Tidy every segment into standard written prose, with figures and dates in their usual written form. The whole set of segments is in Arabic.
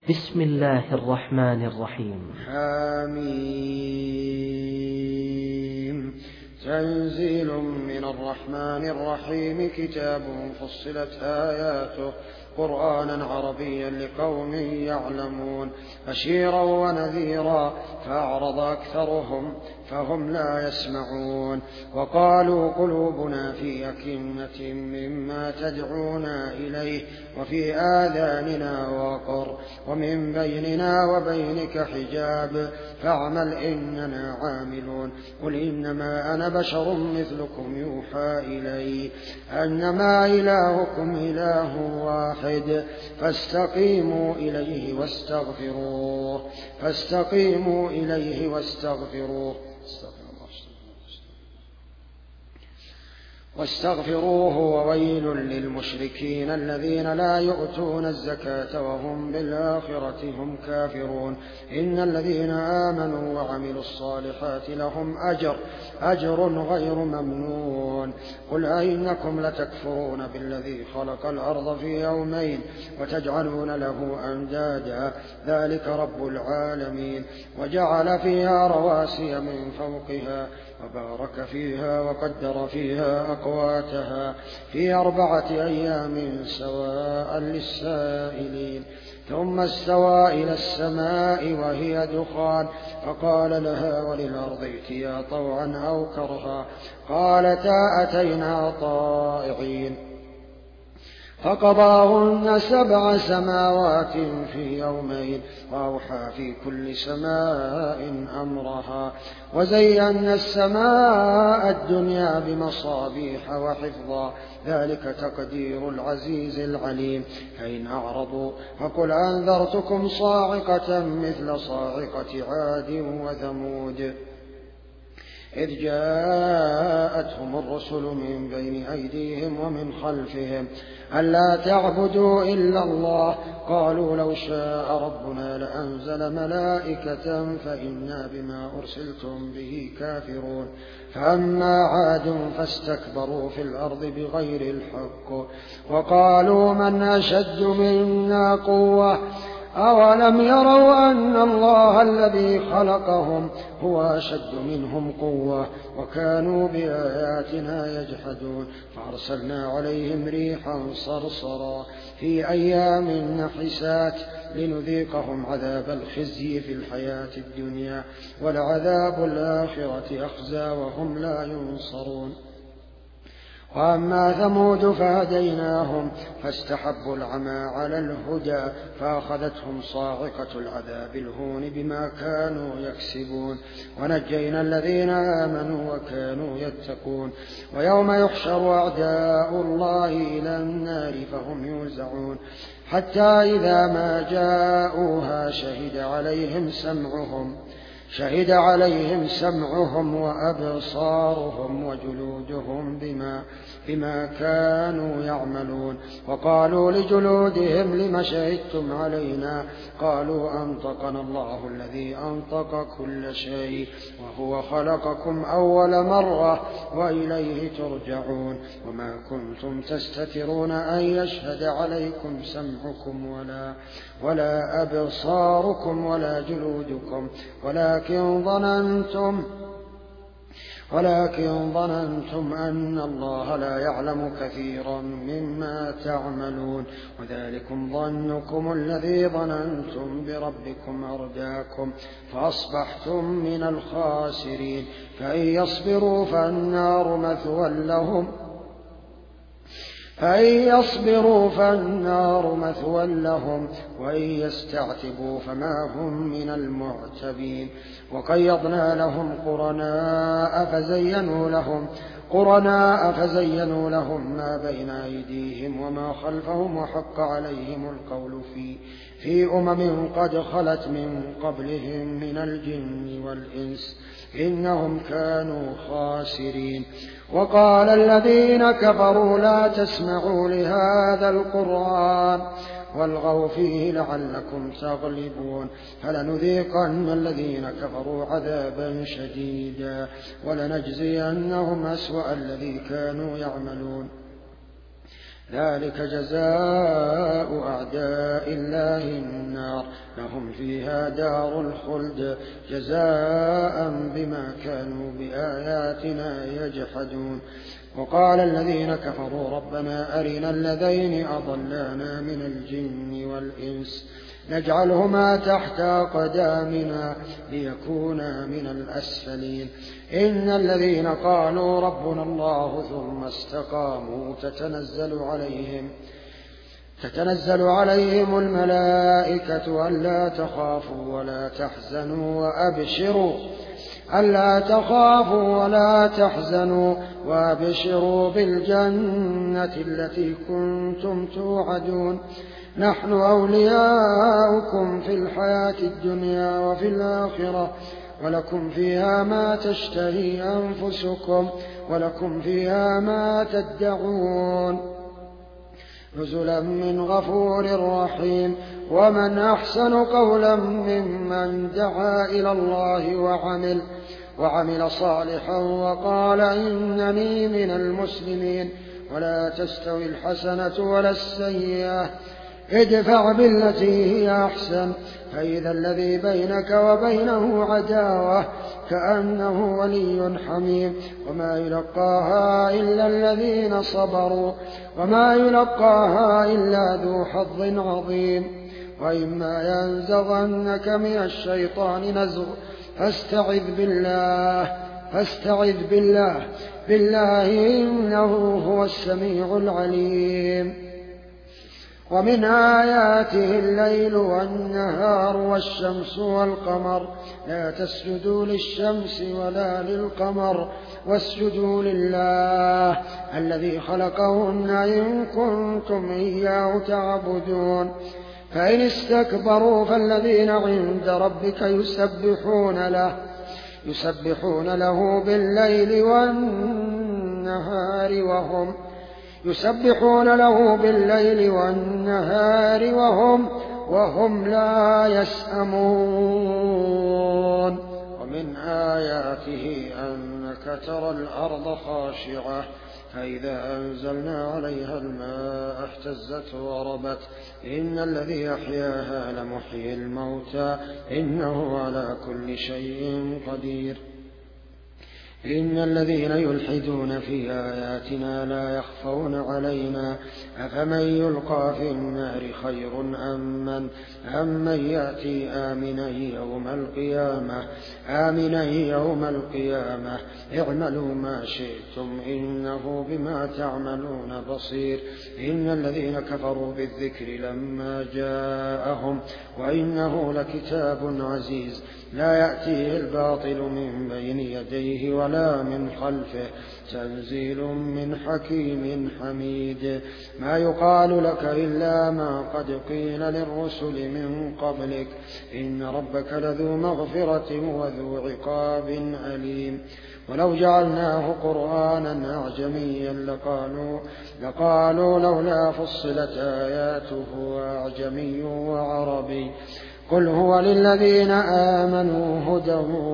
بسم الله الرحمن الرحيم. حميم. تنزيل من الرحمن الرحيم. كتاب فصلت آياته قرآنا عربيا لقوم يعلمون بشيرا ونذيرا فأعرض أكثرهم فهم لا يسمعون. وقالوا قلوبنا في أكنة مما تدعونا إليه وفي آذاننا وقر ومن بيننا وبينك حجاب فاعمل إننا عاملون. قل إنما أنا بشر مثلكم يوحى إلي أنما إلهكم إله واحد فاستقيموا إليه واستغفروه وويل للمشركين الذين لا يؤتون الزكاة وهم بالآخرة هم كافرون. إن الذين آمنوا وعملوا الصالحات لهم أجر غير ممنون. قل أئنكم لتكفرون بالذي خلق الأرض في يومين وتجعلون له أندادا ذلك رب العالمين. وجعل فيها رواسي من فوقها وبارك فيها وقدر فيها أقواتها في 4 أيام سواء للسائلين. ثم استوى إلى السماء وهي دخان فقال لها وللأرض ائتيا طوعا أو كرها قالتا أتينا طائعين. فقضاهن 7 سماوات في يومين وأوحى في كل سماء أمرها وزينا السماء الدنيا بمصابيح وحفظا ذلك تقدير العزيز العليم. فإن أعرضوا فقل أنذرتكم صاعقة مثل صاعقة عاد وثمود إذ جاءتهم الرسل من بين أيديهم ومن خلفهم ألا تعبدوا إلا الله قالوا لو شاء ربنا لأنزل ملائكة فإنا بما أرسلتم به كافرون. فأما عاد فاستكبروا في الأرض بغير الحق وقالوا من أشد منا قوة أولم يروا أن الله الذي خلقهم هو أشد منهم قوة وكانوا بآياتنا يجحدون. فأرسلنا عليهم ريحا صرصرا في أيام نحسات لنذيقهم عذاب الخزي في الحياة الدنيا ولعذاب الآخرة أخزى وهم لا ينصرون. وأما ثمود فهديناهم فاستحبوا العمى على الهدى فأخذتهم صاعقة العذاب الهون بما كانوا يكسبون. ونجينا الذين آمنوا وكانوا يتقون. ويوم يحشر أعداء الله إلى النار فهم يوزعون حتى إذا ما جاءوها شهد عليهم سمعهم وأبصارهم وجلودهم بما كانوا يعملون. وقالوا لجلودهم لم شهدتم علينا قالوا أنطقنا الله الذي أنطق كل شيء وهو خلقكم أول مرة وإليه ترجعون. وما كنتم تستترون أن يشهد عليكم سمعكم ولا أبصاركم ولا جلودكم ولكن ظننتم أن الله لا يعلم كثيرا مما تعملون. وذلكم ظنكم الذي ظننتم بربكم أرداكم فأصبحتم من الخاسرين. فإن يصبروا فالنار مثوى لهم وإن يستعتبوا فما هم من المعتبين. وقيضنا لهم قرناء فزينوا لهم ما بين أيديهم وما خلفهم وحق عليهم القول في أمم قد خلت من قبلهم من الجن والإنس إنهم كانوا خاسرين. وقال الذين كفروا لا تسمعوا لهذا القرآن والغوا فيه لعلكم تغلبون. فلنذيقن الذين كفروا عذابا شديدا ولنجزينهم أسوأ الذي كانوا يعملون. ذلك جزاء أعداء الله النار لهم فيها دار الخلد جزاء بما كانوا بآياتنا يجحدون. وقال الذين كفروا ربنا أرنا الذين أضلانا من الجن والإنس نجعلهما تحت أقدامنا ليكونا من الأسفلين. إن الذين قالوا ربنا الله ثم استقاموا تتنزل عليهم الملائكة ألا تخافوا ولا تحزنوا وأبشروا بالجنة التي كنتم توعدون نحن أولياؤكم في الحياة الدنيا وفي الآخرة ولكم فيها ما تشتهي أنفسكم ولكم فيها ما تدعون نزلا من غفور رحيم. ومن أحسن قولا ممن دعا إلى الله وعمل صالحا وقال إنني من المسلمين. ولا تستوي الحسنة ولا السيئة ادفع بالتي هي أحسن فإذا الذي بينك وبينه عداوة كأنه ولي حميم. وما يلقاها إلا الذين صبروا وما يلقاها إلا ذو حظ عظيم. وإما ينزغنك من الشيطان نزغ فاستعذ بالله إنه هو السميع العليم. ومن آياته الليل والنهار والشمس والقمر لا تسجدوا للشمس ولا للقمر واسجدوا لله الذي خلقهن إن كنتم إياه تعبدون. فإن استكبروا فالذين عند ربك يسبحون له بالليل والنهار وهم لا يسأمون. ومن آياته أنك ترى الأرض خاشعة فإذا أنزلنا عليها الماء اهتزت وربت إن الذي أحياها لمحيي الموتى إنه على كل شيء قدير. إن الذين يلحدون في آياتنا لا يخفون علينا أفمن يلقى في النار خير أم من يأتي آمنا يوم القيامة اعملوا ما شئتم إنه بما تعملون بصير. إن الذين كفروا بالذكر لما جاءهم وإنه لكتاب عزيز لا يأتيه الباطل من بين يديه ولا من خلفه تنزيل من حكيم حميد. ما يقال لك إلا ما قد قيل للرسل من قبلك إن ربك لذو مغفرة وذو عقاب أليم. ولو جعلناه قرآنا أعجميا لقالوا لولا فصلت آياته أعجمي وعربي قل هو للذين آمنوا هدى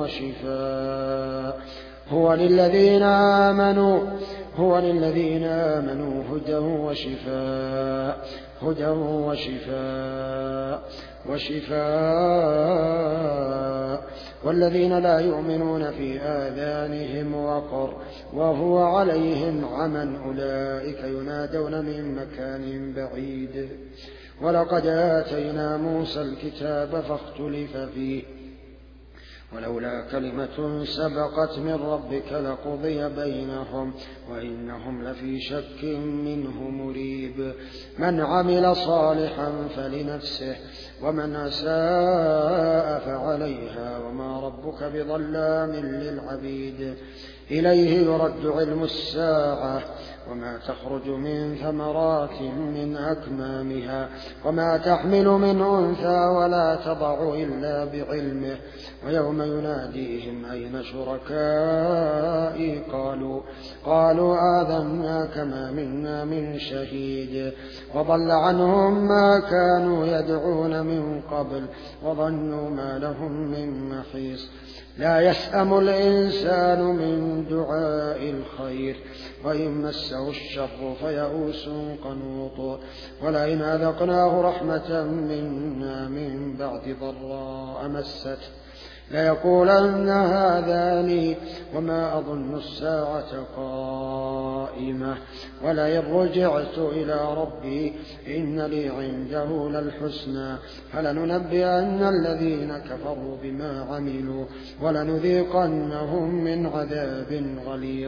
وشفاء والذين لا يؤمنون في آذانهم وقر وهو عليهم عمى أولئك ينادون من مكان بعيد. ولقد آتينا موسى الكتاب فاختلف فيه ولولا كلمة سبقت من ربك لقضي بينهم وإنهم لفي شك منه مريب. من عمل صالحا فلنفسه ومن أساء فعليها وما ربك بظلام للعبيد. إليه يرد علم الساعة وما تخرج من ثمرات من أكمامها وما تحمل من أنثى ولا تضع إلا بعلمه ويوم يناديهم أين شركائي قالوا آذناك ما منا من شهيد وضل عنهم ما كانوا يدعون من قبل وظنوا ما لهم من محيص لا يسأم الإنسان من دعاء الخير وإن مسه الشر فيئوس قنوط ولئن أذقناه رحمة منا من بعد ضراء مسته ليقولن هذا لي وما أظن الساعة قائمة ولئن رجعت إلى ربي إن لي عنده للحسنى فلننبئن الذين كفروا بما عملوا ولنذيقنهم من عذاب غليظ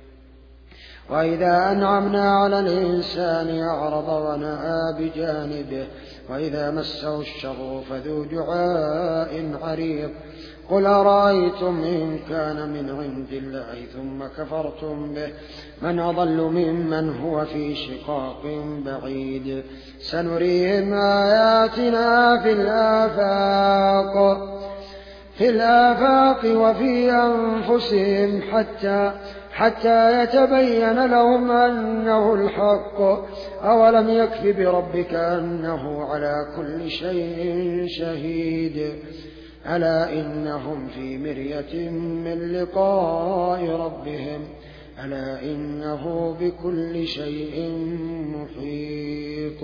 وإذا أنعمنا على الإنسان أعرض ونأى بجانبه وإذا مسه الشر فذو دعاء عريض قل أرأيتم إن كان من عند الله ثم كفرتم به من أضل ممن هو في شقاق بعيد سنريهم آياتنا في الآفاق وفي أنفسهم حتى يتبين لهم أنه الحق أولم يكف بربك أنه على كل شيء شهيد ألا إنهم في مرية من لقاء ربهم ألا إنه بكل شيء محيط